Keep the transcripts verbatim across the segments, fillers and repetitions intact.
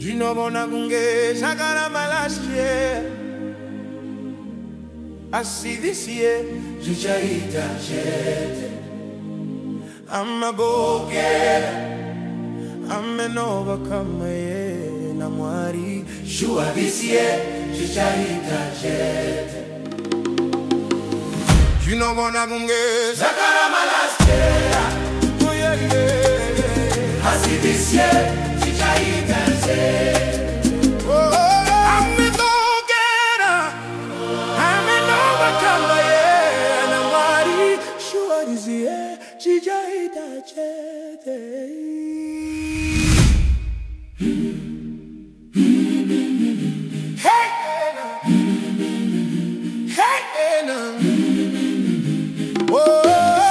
Jinobona kunge shakaramba last year. I see this year, Jichaita chete. I'm a go-getter, I'm an overcomer, yeah, Namwari. Sure this year, Jichaita chete. Jinobona kunge shakaramba last year. Oh yeah, yeah, yeah. I see this year. Oh, I'm a go-getter, I'm an overcomer, yeah, and I'm ready. Sure is here, Jichaita chete. Hey, hey, oh.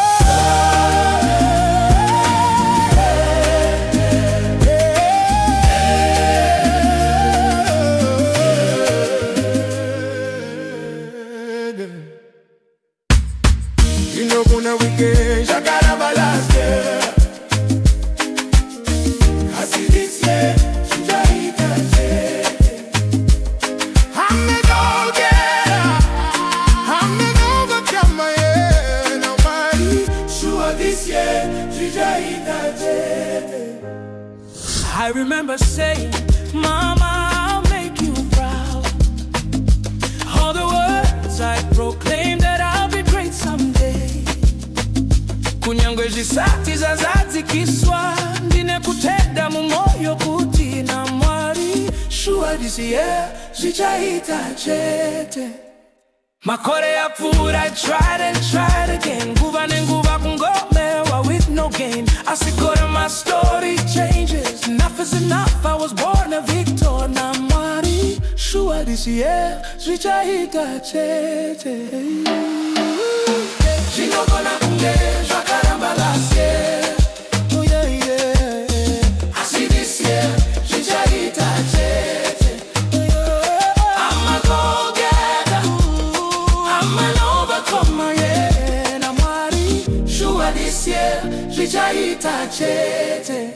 You know, kuna weekend, shakaramba last year. I see this year, Jichaita chete. I'm a go-getter, I'm an overcomer, yeah, nobody. Sure this year, Jichaita chete. I remember saying, Mama, I'll make you proud. All the words I proclaimed that I'll be great someday. Kunyangwe jisati za zati kiswa, ndine kutenda mumoyo kuti na mwari. Sure this year, Jichaita chete. Makore ya pura, I tried and tried again. Nguva nenguva kungomewa with no gain. Asikora my story changes. Enough is enough, I was born a victor na mwari. Sure this year, Jichaita chete. Jinobona kunge shakaramba last year. Oh yeah, yeah. I see this year, Jichaita chete. I'm a go-getter, I'm an overcomer, yeah, na mwari. Sure this year, Jichaita chete.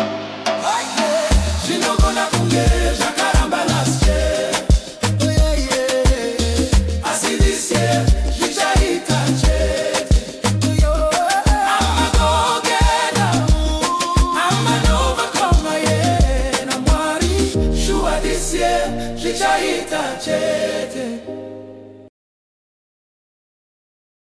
Jinobona kunge shakaramba last year. Oh yeah, yeah. I see this year, Jichaita chete. I'm a go-getter, I'm an overcomer, yeah, na mwari. Sure this year, Jichaita chete.